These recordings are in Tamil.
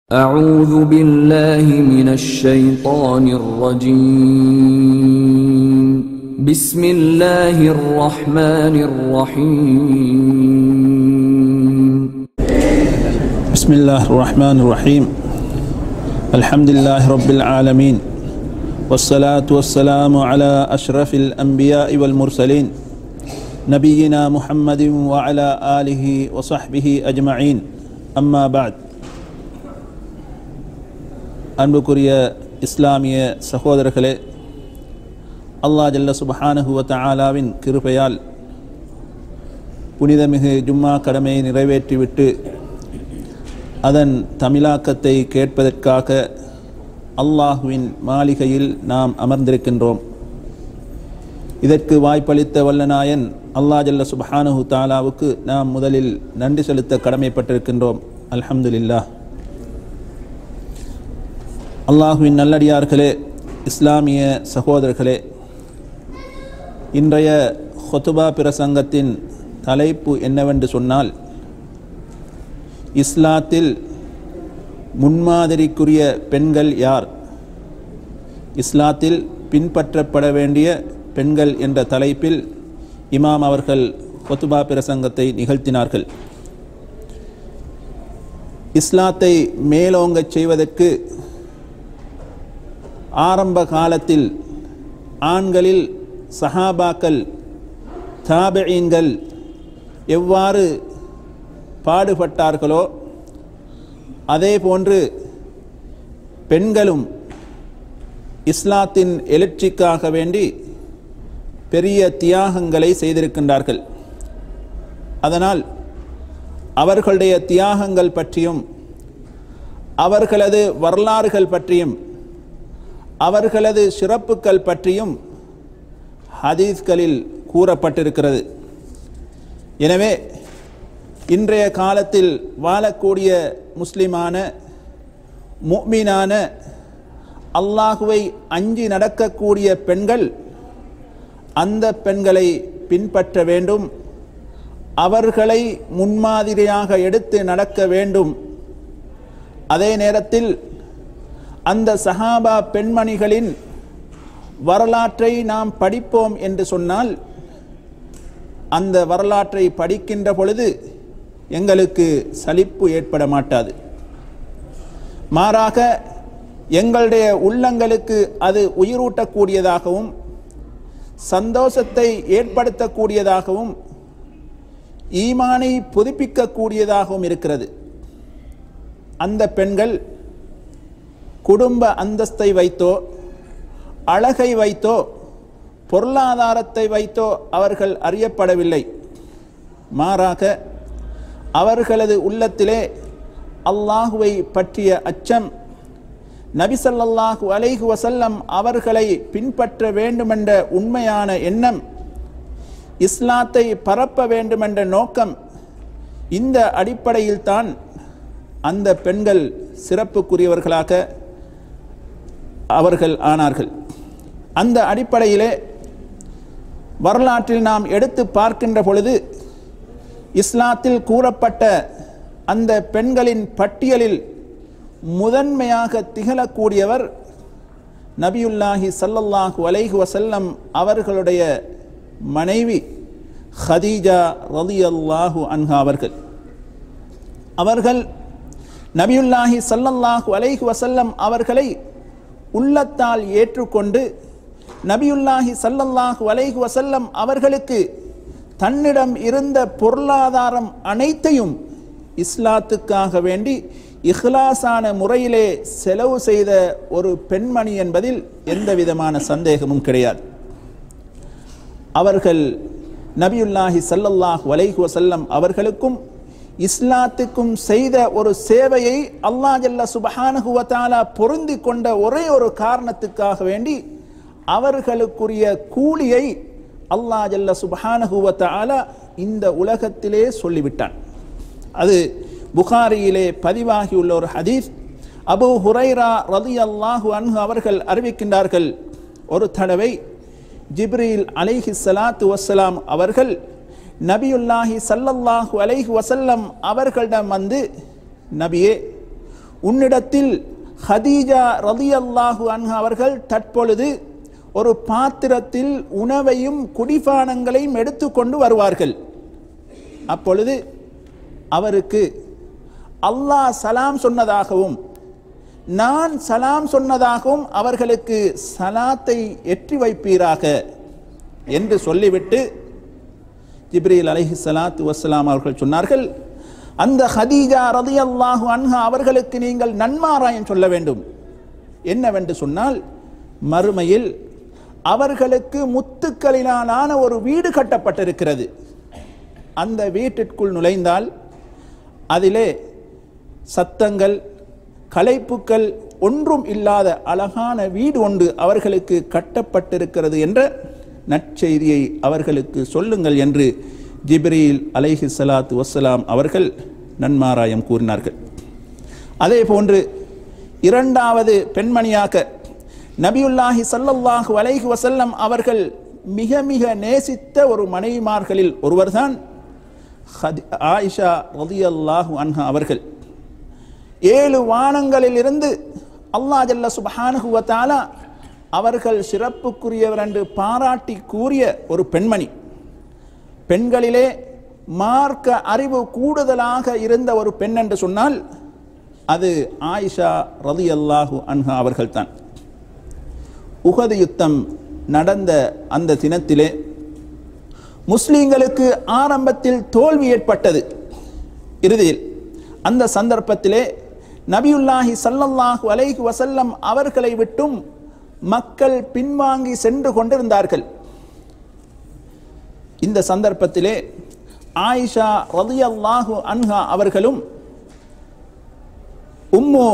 أعوذ بالله من الشيطان الرجيم بسم الله الرحمن الرحيم بسم الله الرحمن الرحيم الحمد لله رب العالمين والصلاة والسلام على أشرف الأنبياء والمرسلين نبينا محمد وعلى آله وصحبه أجمعين أما بعد அன்புக்குரிய இஸ்லாமிய சகோதரர்களே, அல்லாஹ் ஜல்ல சுப்ஹானஹு வ தஆலாவின் கிருபையால் புனிதமிகு ஜும்மா கடமையை நிறைவேற்றிவிட்டு அதன் தமிழாக்கத்தை கேட்பதற்காக அல்லாஹுவின் மாளிகையில் நாம் அமர்ந்திருக்கின்றோம். இதற்கு வாய்ப்பளித்த வல்லநாயன் அல்லாஹ் ஜல்ல சுப்ஹானஹு தஆலாவுக்கு நாம் முதலில் நன்றி செலுத்த கடமைப்பட்டிருக்கின்றோம். அல்ஹம்துலில்லாஹ். அல்லாஹுவின் நல்லடியார்களே, இஸ்லாமிய சகோதரர்களே, இன்றைய ஹுதுபா பிரசங்கத்தின் தலைப்பு என்னவென்று சொன்னால், இஸ்லாத்தில் முன்மாதிரிக்குரிய பெண்கள் யார், இஸ்லாத்தில் பின்பற்றப்பட வேண்டிய பெண்கள் என்ற தலைப்பில் இமாம் அவர்கள் ஹுதுபா பிரசங்கத்தை நிகழ்த்தினார்கள். இஸ்லாத்தை மேலோங்கச் செய்வதற்கு ஆரம்ப காலத்தில் ஆண்களில் சஹாபாக்கள், தாபிஈன்கள் எவ்வாறு பாடுபட்டார்களோ அதே போன்று பெண்களும் இஸ்லாத்தின் எழுச்சிக்காக வேண்டி பெரிய தியாகங்களை செய்திருக்கின்றார்கள். அதனால் அவர்களுடைய தியாகங்கள் பற்றியும் அவர்களது வரலாறுகள் பற்றியும் அவர்களது சிறப்புகள் பற்றியும் ஹதீஸ்களில் கூறப்பட்டிருக்கிறது. எனவே இன்றைய காலத்தில் வாழக்கூடிய முஸ்லிமான முஃமினான அல்லாஹுவை அஞ்சி நடக்கக்கூடிய பெண்கள் அந்த பெண்களை பின்பற்ற வேண்டும், அவர்களை முன்மாதிரியாக எடுத்து நடக்க வேண்டும். அதே நேரத்தில் அந்த சஹாபா பெண்மணிகளின் வரலாற்றை நாம் படிப்போம் என்று சொன்னால், அந்த வரலாற்றை படிக்கின்ற பொழுது எங்களுக்கு சலிப்பு ஏற்பட மாட்டாது. மாறாக எங்களுடைய உள்ளங்களுக்கு அது உயிரூட்டக்கூடியதாகவும் சந்தோஷத்தை ஏற்படுத்தக்கூடியதாகவும் ஈமானை புதுப்பிக்கக்கூடியதாகவும் இருக்கிறது. அந்த பெண்கள் குடும்ப அந்தஸ்தை வைத்தோ அழகை வைத்தோ பொருளாதாரத்தை வைத்தோ அவர்கள் அறியப்படவில்லை. மாறாக அவர்களது உள்ளத்திலே அல்லாஹுவை பற்றிய அச்சம், நபி ஸல்லல்லாஹு அலைஹி வஸல்லம் அவர்களை பின்பற்ற வேண்டுமென்ற உண்மையான எண்ணம், இஸ்லாத்தை பரப்ப வேண்டுமென்ற நோக்கம், இந்த அடிப்படையில்தான் அந்த பெண்கள் சிறப்புக்குரியவர்களாக அவர்கள் ஆனார்கள். அந்த அடிப்படையிலே வரலாற்றில் நாம் எடுத்து பார்க்கின்ற பொழுது இஸ்லாத்தில் கூறப்பட்ட அந்த பெண்களின் பட்டியலில் முதன்மையாக திகழக்கூடியவர் நபியுல்லாஹி ஸல்லல்லாஹு அலைஹி வஸல்லம் அவர்களுடைய மனைவி ஹதீஜா ரலியல்லாஹு அன்ஹா அவர்கள். அவர்கள் நபியுல்லாஹி ஸல்லல்லாஹு அலைஹி வஸல்லம் அவர்களை உள்ளத்தால் ஏற்றுக்கொண்டு நபியுல்லாஹி ஸல்லல்லாஹு அலைஹி வஸல்லம் அவர்களுக்கு தன்னிடம் இருந்த பொருளாதாரம் அனைத்தையும் இஸ்லாத்துக்காக வேண்டி இஹ்லாஸான முறையிலே செலவு செய்த ஒரு பெண்மணி என்பதில் எந்த விதமான சந்தேகமும் கிடையாது. அவர்கள் நபியுல்லாஹி ஸல்லல்லாஹு அலைஹி வஸல்லம் அவர்களுக்கும் இஸ்லாத்துக்கும் செய்த ஒரு சேவையை அல்லாஹ் ஜல்ல சுப்ஹானஹு வ தஆலா பொருந்தி கொண்ட ஒரே ஒரு காரணத்துக்காக வேண்டி அவர்களுக்குரிய கூலியை அல்லாஹ் ஜல்ல சுப்ஹானஹு வ தஆலா இந்த உலகத்திலே சொல்லிவிட்டான். அது புகாரியிலே பதிவாகியுள்ள ஒரு ஹதீஸ். அபூ ஹுரைரா ரலியல்லாஹு அன்ஹு அவர்கள் அறிவிக்கின்றார்கள், ஒரு தடவை ஜிப்ரீல் அலைஹிஸ்ஸலாத்து வஸ்ஸலாம் அவர்கள் நபியுல்லாஹி ஸல்லல்லாஹு அலைஹி வஸல்லம் அவர்களிடம் வந்து, நபியே, உன்னிடத்தில் ஹதீஜா ரலியல்லாஹு அன்ஹா அவர்கள் தற்பொழுது ஒரு பாத்திரத்தில் உணவையும் குடிபானங்களையும் எடுத்துக்கொண்டு வருவார்கள். அப்பொழுது அவருக்கு அல்லாஹ் சலாம் சொன்னதாகவும் நான் சலாம் சொன்னதாகவும் அவர்களுக்கு சலாத்தை எற்றி வைப்பீராக என்று சொல்லிவிட்டு ஜிப்ரீல் அலைஹிஸ்ஸலாத்து வஸ்ஸலாம் அவர்கள் சொன்னார்கள், அந்த ஹதீஜா ரலியல்லாஹு அன்ஹா அவர்களுக்கு நீங்கள் நன்மாராயம் சொல்ல வேண்டும். என்னவென்று சொன்னால், மறுமையில் அவர்களுக்கு முத்துக்களினாலான ஒரு வீடு கட்டப்பட்டிருக்கிறது. அந்த வீட்டிற்குள் நுழைந்தால் அதிலே சத்தங்கள் களைப்புக்கள் ஒன்றும் இல்லாத அழகான வீடு ஒன்று அவர்களுக்கு கட்டப்பட்டிருக்கிறது என்ற நற்செய்தியை அவர்களுக்கு சொல்லுங்கள் என்று ஜிப்ரீல் அலைஹிஸ்ஸலாத்து வஸ்ஸலாம் அவர்கள் நன்மாராயம் கூறினார்கள். அதே போன்று இரண்டாவது பெண்மணியாக நபியுல்லாஹி ஸல்லல்லாஹு அலைஹி வஸல்லம் அவர்கள் மிக மிக நேசித்த ஒரு மனைவிமார்களில் ஒருவர்தான் ஆயிஷா ரலியல்லாஹு அன்ஹா அவர்கள். 7 வானங்களில் இருந்து அல்லாஹ் ஜல்ல சுப்ஹானஹு வ தஆலா அவர்கள் சிறப்புக்குரியவர் என்று பாராட்டி கூறிய ஒரு பெண்மணி. பெண்களிலே மார்க்க அறிவு கூடுதலாக இருந்த ஒரு பெண் என்று சொன்னால் அது ஆயிஷா ரலியல்லாஹு அன்ஹா அவர்கள்தான். உஹது யுத்தம் நடந்த அந்த தினத்திலே முஸ்லிம்களுக்கு ஆரம்பத்தில் தோல்வி ஏற்பட்டது. இறுதியில் அந்த சந்தர்ப்பத்திலே நபியுல்லாஹி ஸல்லல்லாஹு அலைஹி வஸல்லம் அவர்களை விட்டும் மக்கள் பின்வாங்கி சென்று கொண்டிருந்தார்கள். இந்த சந்தர்ப்பத்திலே ஆயிஷா ரலியல்லாஹு அன்ஹா அவர்களும் உம்மு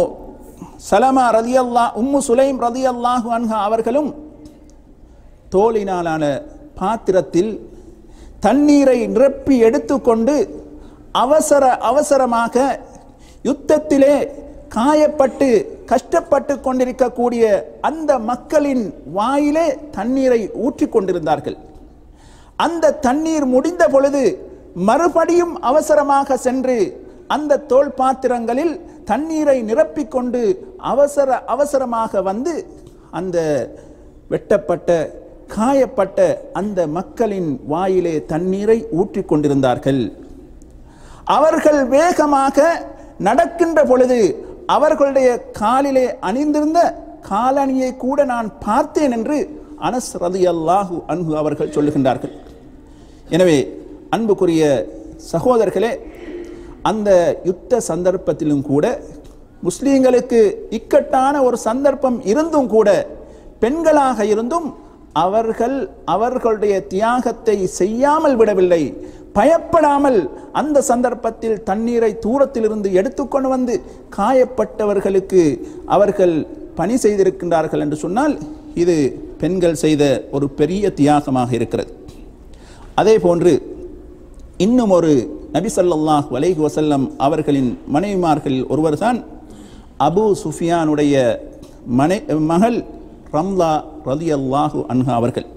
சுலைம் ரலியல்லாஹு அன்ஹா அவர்களும் தோலினாலான பாத்திரத்தில் தண்ணீரை நிரப்பி எடுத்துக்கொண்டு அவசரமாக யுத்தத்திலே காயப்பட்டு கஷ்டப்பட்டு கொண்டிருக்கக்கூடிய அந்த மக்களின் வாயிலே தண்ணீரை ஊற்றிக் கொண்டிருந்தார்கள். அந்த தண்ணீர் முடிந்த பொழுது மறுபடியும் அவசரமாக சென்று அந்த தோல் பாத்திரங்களில் தண்ணீரை நிரப்பிக்கொண்டு அவசரமாக வந்து அந்த வெட்டப்பட்ட காயப்பட்ட அந்த மக்களின் வாயிலே தண்ணீரை ஊற்றிக் கொண்டிருந்தார்கள். அவர்கள் வேகமாக நடக்கின்ற பொழுது அவர்களுடைய காலிலே அணிந்திருந்த காலணியை கூட நான் பார்த்தேன் என்று அனஸ் ரலியல்லாஹு அன்ஹு அவர்கள் சொல்லுகின்றார்கள். எனவே அன்புக்குரிய சகோதரர்களே, அந்த யுத்த சந்தர்ப்பத்திலும் கூட முஸ்லீம்களுக்கு இக்கட்டான ஒரு சந்தர்ப்பம் இருந்தும் கூட பெண்களாக இருந்தும் அவர்களுடைய தியாகத்தை செய்யாமல் விடவில்லை. பயப்படாமல் அந்த சந்தர்ப்பத்தில் தண்ணீரை தூரத்திலிருந்து எடுத்துக்கொண்டு வந்து காயப்பட்டவர்களுக்கு அவர்கள் பணி செய்திருக்கின்றார்கள் என்று சொன்னால் இது பெண்கள் செய்த ஒரு பெரிய தியாகமாக இருக்கிறது. அதே போன்று இன்னும் ஒரு நபி ஸல்லல்லாஹு அலைஹி வஸல்லம் அவர்களின் மனைவிமார்களில் ஒருவர்தான் அபூ சுஃபியானுடைய மகள் ரம்லா ரலியல்லாஹு அன்ஹா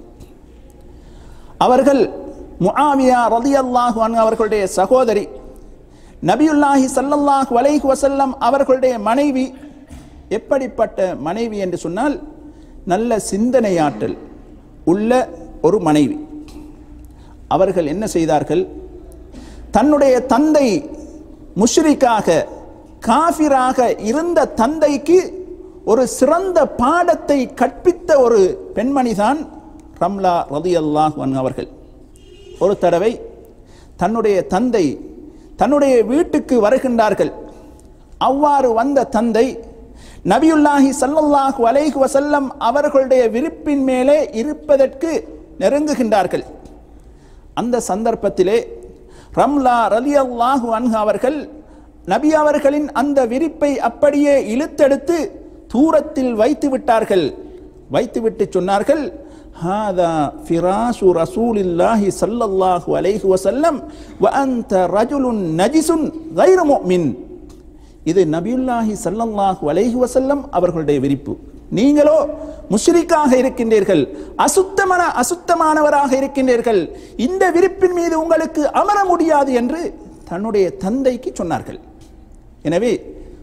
அவர்கள் முஆவியா ரலியல்லாஹு அன்ஹு அவர்களுடைய சகோதரி. நபியுல்லாஹி ஸல்லல்லாஹு அலைஹி வஸல்லம் அவர்களுடைய மனைவி எப்படிப்பட்ட மனைவி என்று சொன்னால் நல்ல சிந்தனையாற்றல் உள்ள ஒரு மனைவி. அவர்கள் என்ன செய்தார்கள், தன்னுடைய தந்தை முஷ்ரிக்காக காஃபிராக இருந்த தந்தைக்கு ஒரு சிறந்த பாடத்தை கற்பித்த ஒரு பெண்மணிதான் ரம்லா ரலியல்லாஹு அன்ஹா அவர்கள். ஒரு தடவை தன்னுடைய தந்தை தன்னுடைய வீட்டுக்கு வருகின்றார்கள். அவ்வாறு வந்த தந்தை நபியுல்லாஹி ஸல்லல்லாஹு அலைஹி வஸல்லம் அவர்களுடைய விருப்பின் மேலே இருப்பதற்கு நெருங்குகின்றார்கள். அந்த சந்தர்ப்பத்திலே ரம்லா ரலியல்லாஹு அன்ஹா அவர்கள் நபி அவர்களின் அந்த விரிப்பை அப்படியே இழுத்தெடுத்து தூரத்தில் வைத்து விட்டார்கள். வைத்துவிட்டு சொன்னார்கள், ஹாதா ஃபிராஷு ரசூலில்லாஹி ஸல்லல்லாஹு அலைஹி வஸல்லம் வ அன்த ரஜுலுன் நஜிசுன் கைரு முஃமின். இது நபியுல்லாஹி ஸல்லல்லாஹு அலைஹி வஸல்லம் அவர்களுடைய விரிப்பு. நீங்களோ முஷ்ரிக்காக இருக்கின்றீர்கள், அசுத்தமானவராக இருக்கின்றீர்கள். இந்த விரிப்பின் மீது உங்களுக்கு அமர முடியாது என்று தன்னுடைய தந்தைக்கு சொன்னார்கள். எனவே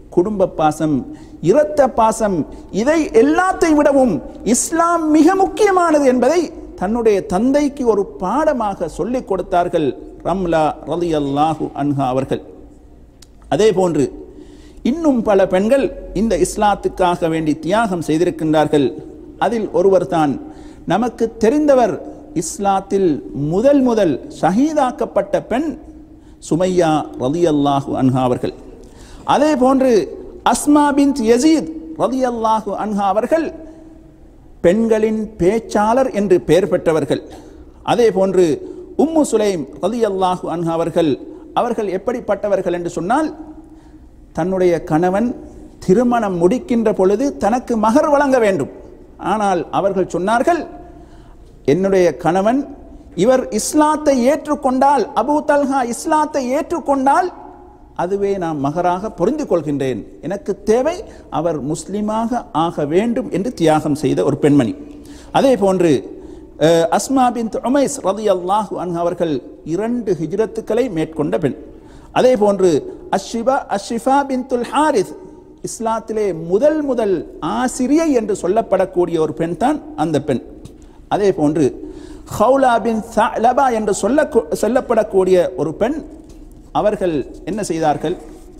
குடும்ப பாசம், இரத்த பாசம், இதை எல்லாத்தை விடவும் இஸ்லாம் மிக முக்கியமானது என்பதை தன்னுடைய தந்தைக்கு ஒரு பாடமாக சொல்லிக் கொடுத்தார்கள் ரம்லா ரலியல்லாஹு அன்ஹா அவர்கள். அதே போன்று இன்னும் பல பெண்கள் இந்த இஸ்லாத்துக்காக வேண்டி தியாகம் செய்திருக்கின்றார்கள். அதில் ஒருவர் தான் நமக்கு தெரிந்தவர், இஸ்லாத்தில் முதல் ஷஹீதாக்கப்பட்ட பெண் சுமையா ரலியல்லாஹு அன்ஹா அவர்கள். அதே போன்று அஸ்மா பின்த் யஸீத் ரலியல்லாஹு அன்ஹா அவர்கள் பெண்களின் பேச்சாளர் என்று பெயர் பெற்றவர்கள். அதே போன்று உம்மு சுலைம் ரலியல்லாஹு அன்ஹா அவர்கள் எப்படிப்பட்டவர்கள் என்று சொன்னால், தன்னுடைய கணவன் திருமணம் முடிக்கின்ற பொழுது தனக்கு மகர் வழங்க வேண்டும். ஆனால் அவர்கள் சொன்னார்கள், என்னுடைய கணவன் இவர் இஸ்லாத்தை ஏற்றுக்கொண்டால், அபூ தல்ஹா இஸ்லாத்தை ஏற்றுக்கொண்டால் அதுவே நான் மகராக பொருந்தி கொள்கின்றேன், எனக்கு தேவை அவர் முஸ்லிமாக ஆக வேண்டும் என்று தியாகம் செய்த ஒரு பெண்மணி. அதே போன்று அஸ்மா பின்த் உமைஸ் ரலியல்லாஹு அன்ஹா அவர்கள் 2 ஹிஜ்ரத்துக்களை மேற்கொண்ட பெண். அதே போன்று அஷ்ஷிஃபா பின்துல் ஹாரிஸ், இஸ்லாத்திலே முதல் ஆசிரியை என்று சொல்லப்படக்கூடிய ஒரு பெண் தான் அந்த பெண். அதே போன்று ஹவுலா பின் சஅலபா என்று சொல்லப்படக்கூடிய ஒரு பெண். அவர்கள் என்ன செய்தார்கள்,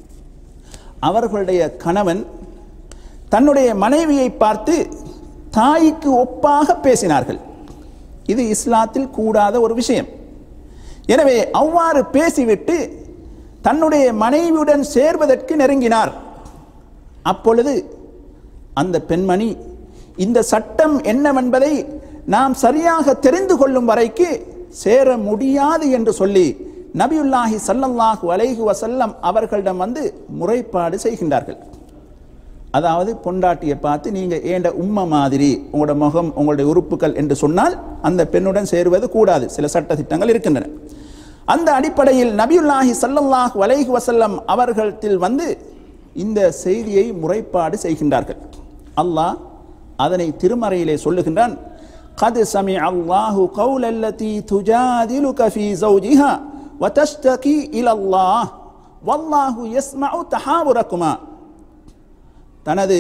அவர்களுடைய கணவன் தன்னுடைய மனைவியை பார்த்து தாய்க்கு ஒப்பாக பேசினார்கள். இது இஸ்லாத்தில் கூடாத ஒரு விஷயம். எனவே அவ்வாறு பேசிவிட்டு தன்னுடைய மனைவியுடன் சேர்வதற்கு நெருங்கினார். அப்பொழுது அந்த பெண்மணி, இந்த சட்டம் என்னவென்பதை நாம் சரியாக தெரிந்து கொள்ளும் வரைக்கு சேர முடியாது என்று சொல்லி நபியுல்லாஹி ஸல்லல்லாஹு அலைஹி வஸல்லம் அவர்களிடம் வந்து முறைப்பாடு செய்கின்றார்கள். அதாவது பொண்டாட்டியை பார்த்து, நீங்க ஏண்ட உம்மை மாதிரி, உங்களோட முகம், உங்களுடைய உறுப்புகள் என்று சொன்னால் அந்த பெண்ணுடன் சேருவது கூடாது. சில சட்ட திட்டங்கள் இருக்கின்றன. அந்த அடிப்படையில் நபியுல்லாஹி ஸல்லல்லாஹு அலைஹி வஸல்லம் அவர்களிடத்தில் வந்து இந்த செய்தியை முறைப்பாடு செய்கின்றார்கள். அல்லாஹ் அதனை திருமறையிலே சொல்லுகின்றான், கத் சமிஅ அல்லாஹு கௌலல்லதி துஜாதிலுக ஃபீ ஸௌஜிஹா வதஷ்தகி இலல்லாஹ் வல்லாஹு யஸ்மஉ தஹாவுரகுமா. தனது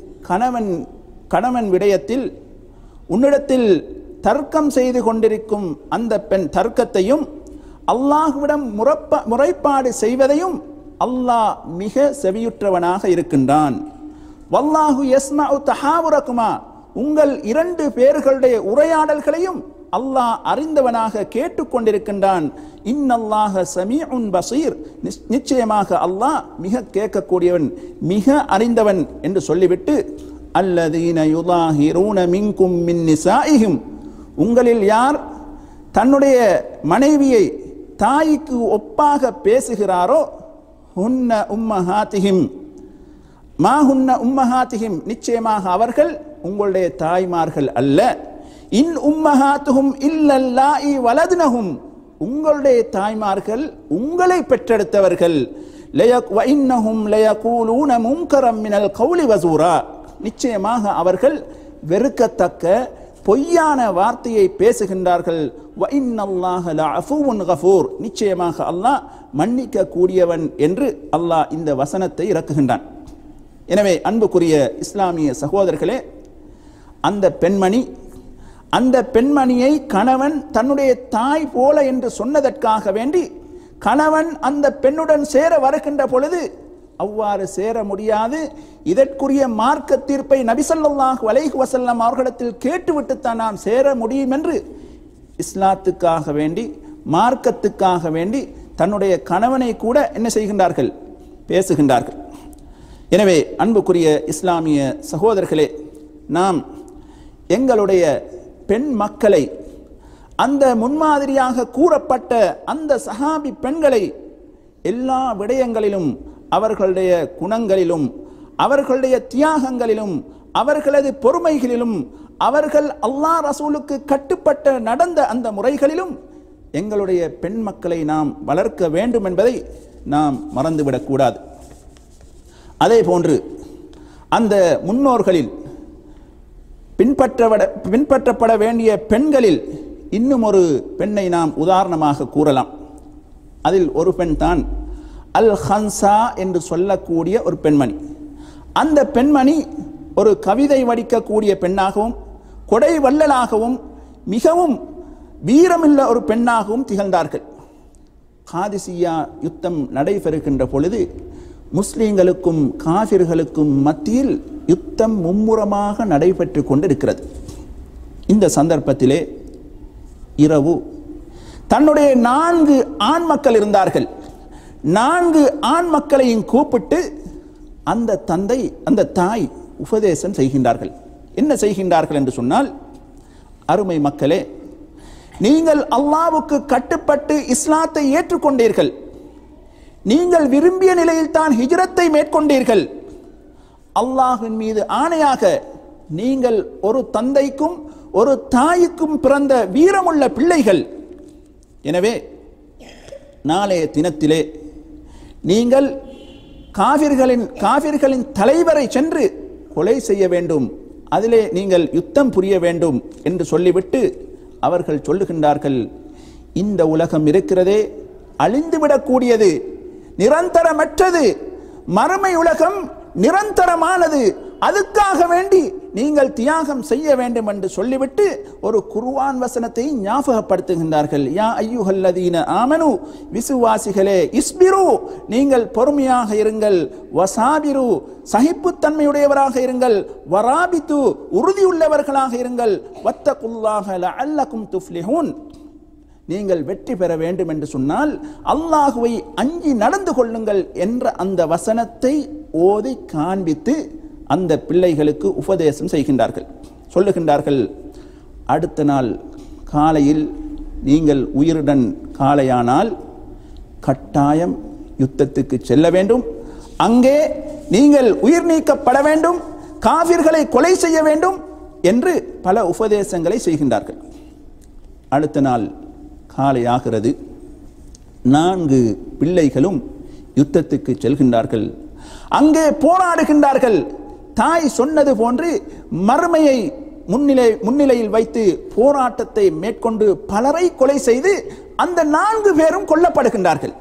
கணவன் விடயத்தில் உன்னிடத்தில் தர்க்கம் செய்து கொண்டிருக்கும் அந்த பெண் தர்க்கத்தையும் அல்லாஹ்விடம் முறைப்பாடு செய்வதையும் அல்லாஹ் மிக செவியுற்றவனாக இருக்கின்றான். வல்லாஹு யஸ்மஉ தஹாவுரகுமா, உங்கள் 2 பேர்களுடைய உரையாடல்களையும் அல்லாஹ் அறிந்தவனாக கேட்டுக்கொண்டிருக்கின்றான். இன்னல்லாஹ சமீஉன் பஸீர், நிச்சயமாக அல்லாஹ் மிக கேட்கக்கூடியவன், மிக அறிந்தவன் என்று சொல்லிவிட்டு, அல்லதீன யுதாஹிரூன மின்கும் மின் நிசாஇஹிம், உங்களில் யார் தன்னுடைய மனைவியை தாய்க்கு ஒப்பாக பேசுகிறாரோ, ஹுன்ன உம்மஹாத்திஹிம் மா ஹுன்ன உம்மஹாத்திஹிம், நிச்சயமாக அவர்கள் உங்களுடைய தாய்மார்கள் அல்ல. இன் உம்மஹாத்துஹும் இல்லல்லாஹி வலத்னஹும், உங்களுடைய தாய்மார்கள் உங்களை பெற்றெடுத்தவர்கள். வ இன்னஹும் லயகூலூன முன்கரம் மினல் கௌலி வஸூரா, நிச்சயமாக அவர்கள் வெறுக்கத்தக்க பொய்யான வார்த்தையை பேசுகின்றார்கள். வ இன்னல்லாஹ லஅஃபூவுன் கஃபூர், நிச்சயமாக அல்லாஹ் மன்னிக்க கூடியவன் என்று அல்லாஹ் இந்த வசனத்தை இறக்குகின்றான். எனவே அன்புக்குரிய இஸ்லாமிய சகோதரர்களே, அந்த பெண்மணியை கணவன் தன்னுடைய தாய் போல என்று சொன்னதற்காக வேண்டி கணவன் அந்த பெண்ணுடன் சேர வருகின்ற பொழுது அவ்வாறு சேர முடியாது. இதற்குரிய மார்க்க தீர்ப்பை நபி ஸல்லல்லாஹு அலைஹி வஸல்லம் அவர்களிடத்தில் கேட்டுவிட்டுத்தான் நாம் சேர முடியும் என்று இஸ்லாத்துக்காக வேண்டி, மார்க்கத்துக்காக வேண்டி தன்னுடைய கணவனை கூட என்ன செய்கின்றார்கள், பேசுகின்றார்கள். எனவே அன்புக்குரிய இஸ்லாமிய சகோதரர்களே, நாம் எங்களுடைய பெண் மக்களை, அந்த முன்மாதிரியாக கூறப்பட்ட அந்த சஹாபி பெண்களை எல்லா விடயங்களிலும், அவர்களுடைய குணங்களிலும், அவர்களுடைய தியாகங்களிலும், அவர்களது பொறுமைகளிலும், அவர்கள் அல்லாஹ் ரசூலுக்கு கட்டுப்பட்ட நடந்த அந்த முறைகளிலும் எங்களுடைய பெண் மக்களை நாம் வளர்க்க வேண்டும் என்பதை நாம் மறந்துவிடக்கூடாது. அதே போன்று அந்த முன்னோர்களில் பின்பற்றப்பட வேண்டிய பெண்களில் இன்னும் ஒரு பெண்ணை நாம் உதாரணமாக கூறலாம். அதில் ஒரு பெண் தான் அல் ஹன்சா என்று சொல்லக்கூடிய ஒரு பெண்மணி. அந்த பெண்மணி ஒரு கவிதை வடிக்கக்கூடிய பெண்ணாகவும் கொடை வள்ளலாகவும் மிகவும் வீரமுள்ள ஒரு பெண்ணாகவும் திகழ்ந்தார்கள். காதிசியா யுத்தம் நடைபெறுகின்ற பொழுது முஸ்லிம்களுக்கும் காஃபிர்களுக்கும் மத்தியில் யுத்தம் மும்முரமாக நடைபெற்று கொண்டிருக்கிறது. இந்த சந்தர்ப்பத்திலே இரவு தன்னுடைய 4 ஆண் மக்கள் இருந்தார்கள். 4 ஆண் மக்களையும் கூப்பிட்டு அந்த தாய் உபதேசம் செய்கின்றார்கள். என்ன செய்கின்றார்கள் என்று சொன்னால், அருமை மக்களே, நீங்கள் அல்லாஹ்வுக்கு கட்டுப்பட்டு இஸ்லாத்தை ஏற்றுக்கொண்டீர்கள். நீங்கள் விரும்பிய நிலையில் தான் ஹிஜ்ரத்தை மேற்கொண்டீர்கள். அல்லாஹ்வின் மீது ஆணையாக நீங்கள் ஒரு தந்தைக்கும் ஒரு தாய்க்கும் பிறந்த வீரமுள்ள பிள்ளைகள். எனவே நாளைய தினத்திலே நீங்கள் காஃபிர்களின் தலைவரை சென்று கொலை செய்ய வேண்டும், அதிலே நீங்கள் யுத்தம் புரிய வேண்டும் என்று சொல்லிவிட்டு அவர்கள் சொல்லுகின்றார்கள், இந்த உலகம் இருக்கிறதே அழிந்துவிடக்கூடியது, நிரந்தரமற்றது. மறுமை உலகம் நிரந்தரமானது. அதுக்காக வேண்டி நீங்கள் தியாகம் செய்ய வேண்டும் என்று சொல்லிவிட்டு ஒரு குர்ஆன் வசனத்தை ஞாபகப்படுத்துகின்றார்கள். யா அய்யுஹல்லதீன ஆமனு, விசுவாசிகளே, இஸ்பிரு, நீங்கள் பொறுமையாக இருங்கள், வசாபிரு, சகிப்புத்தன்மையுடையவராக இருங்கள், வராபித்து, உறுதியுள்ளவர்களாக இருங்கள், வத்தகுல்லாஹ லஅல்லகும் துஃப்லிஹூன், நீங்கள் வெற்றி பெற வேண்டும் என்று சொன்னால் அல்லாஹ்வை அஞ்சி நடந்து கொள்ளுங்கள் என்ற அந்த வசனத்தை ஓதி காண்பித்து அந்த பிள்ளைகளுக்கு உபதேசம் செய்கின்றார்கள். சொல்லுகின்றார்கள், அடுத்த நாள் காலையில் நீங்கள் உயிருடன் காலையானால் கட்டாயம் யுத்தத்துக்கு செல்ல வேண்டும், அங்கே நீங்கள் உயிர் நீக்கப்பட வேண்டும், காஃபிர்களை கொலை செய்ய வேண்டும் என்று பல உபதேசங்களை செய்கின்றார்கள். அடுத்த நாள் காலையாகிறது. 4 பிள்ளைகளும் யுத்தத்துக்கு செல்கின்றார்கள். அங்கே போராடுகின்றார்கள். தாய் சொன்னது போன்று மறுமையை முன்னிலையில் வைத்து போராட்டத்தை மேற்கொண்டு பலரை கொலை செய்து அந்த 4 பேரும் கொல்லப்படுகின்றார்கள்.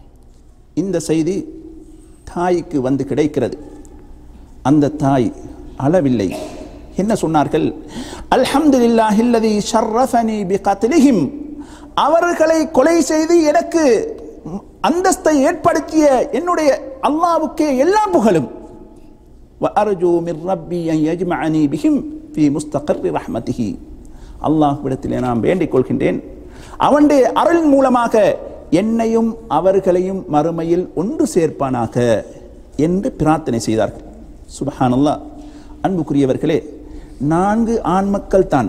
இந்த செய்தி தாய்க்கு வந்து கிடைக்கிறது. அந்த தாய் அளவில்லை. என்ன சொன்னார்கள்? அல்ஹம்துலில்லாஹில்லதி ஷர்ரஃபனி பிகத்லிஹிம், அவர்களை கொலை செய்து எனக்கு அந்தஸ்தை ஏற்படுத்திய என்னுடைய அல்லாஹ்வுக்கே எல்லா புகழும். வஅர்ஜு மிர் ரப்பி அன் யஜ்மஅனி பிஹிம் ஃபீ முஸ்தகர்ரி ரஹ்மத்திஹி, அல்லாஹ்விடத்திலே நான் வேண்டிக் கொள்கின்றேன், அவனுடைய அருள் மூலமாக என்னையும் அவர்களையும் மறுமையில் ஒன்று சேர்ப்பானாக என்று பிரார்த்தனை செய்தார்கள். சுப்ஹானல்லாஹ். அன்புக்குரியவர்களே, 4 ஆண் மக்கள் தான்.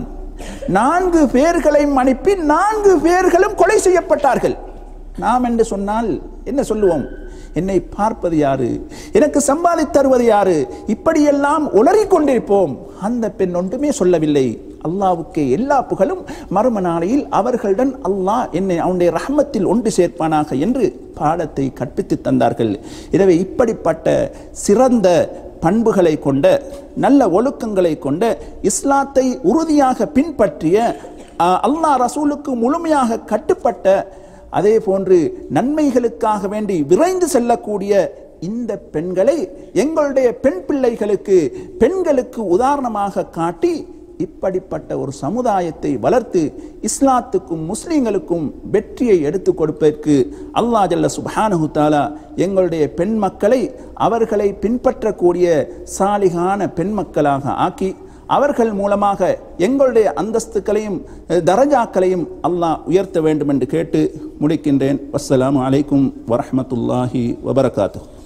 4 பேர்களையும் அனுப்பி 4 பேர்களும் கொலை செய்யப்பட்டார்கள். நாம் என்று சொன்னால் என்ன சொல்லுவோம்? என்னை பார்ப்பது யாரு, எனக்கு சம்பாதித்து தருவது யாரு, இப்படியெல்லாம் உளறிக் கொண்டிருப்போம். அந்த பெண் ஒன்றுமே சொல்லவில்லை. அல்லாஹ்வுக்கே எல்லா புகழும், மறும நாளையில் அவர்களுடன் அல்லாஹ் என்னை அவனுடைய ரஹ்மத்தில் ஒன்று சேர்ப்பானாக என்று பாடத்தை கற்பித்து தந்தார்கள். எனவே இப்படிப்பட்ட சிறந்த பண்புகளை கொண்ட, நல்ல ஒழுக்கங்களை கொண்ட, இஸ்லாத்தை உறுதியாக பின்பற்றிய, அல்லாஹ் ரசூலுக்கு முழுமையாக கட்டுப்பட்ட, அதே போன்று நன்மைகளுக்காக வேண்டி விரைந்து செல்லக்கூடிய இந்த பெண்களை எங்களுடைய பெண் பிள்ளைகளுக்கு, பெண்களுக்கு உதாரணமாக காட்டி இப்படிப்பட்ட ஒரு சமுதாயத்தை வளர்த்து இஸ்லாத்துக்கும் முஸ்லிம்களுக்கும் வெற்றியை எடுத்துக் கொடுப்பதற்கு அல்லாஹ் ஜல்ல சுப்ஹானஹு தஆலா எங்களுடைய பெண் மக்களை அவர்களை பின்பற்றக்கூடிய சாலிகான பெண் மக்களாக ஆக்கி அவர்கள் மூலமாக எங்களுடைய அந்தஸ்துக்களையும் தரஜாக்களையும் அல்லாஹ் உயர்த்த வேண்டும் என்று கேட்டு முடிக்கின்றேன். வஸ்ஸலாமு அலைக்கும் வரஹ்மத்துல்லாஹி வபரகாத்துஹு.